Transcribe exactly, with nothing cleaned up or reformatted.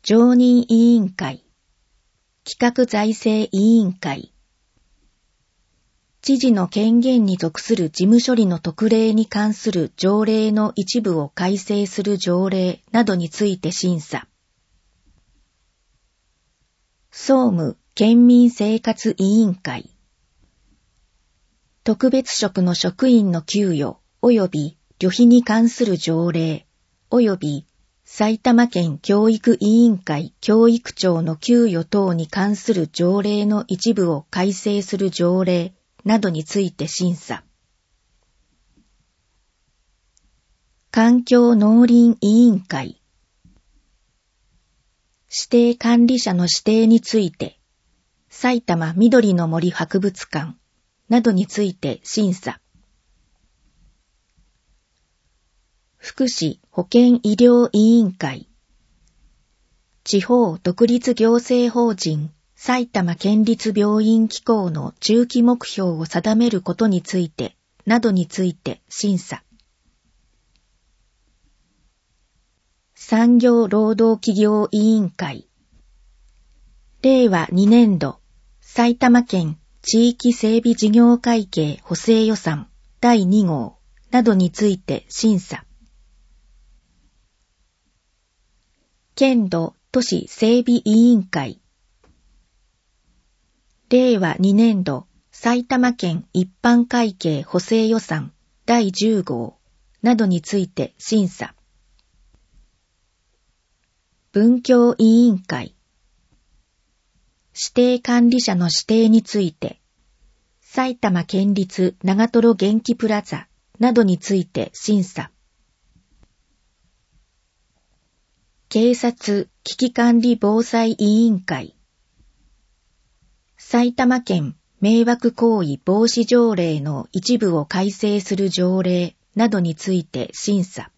常任委員会、企画財政委員会、知事の権限に属する事務処理の特例に関する条例の一部を改正する条例などについて審査。総務県民生活委員会、特別職の職員の給与及び旅費に関する条例及び埼玉県教育委員会教育長の給与等に関する条例の一部を改正する条例などについて審査。環境農林委員会、指定管理者の指定について、埼玉緑の森博物館などについて審査。福祉保健医療委員会、地方独立行政法人埼玉県立病院機構の中期目標を定めることについてなどについて審査。産業労働企業委員会、令和にねん度埼玉県地域整備事業会計補正予算だいに号などについて審査。県土都市整備委員会、令和にねん度埼玉県一般会計補正予算だいじゅう号などについて審査。文教委員会、指定管理者の指定について、埼玉県立長瀞元気プラザなどについて審査。警察危機管理防災委員会、埼玉県迷惑行為防止条例の一部を改正する条例などについて審査。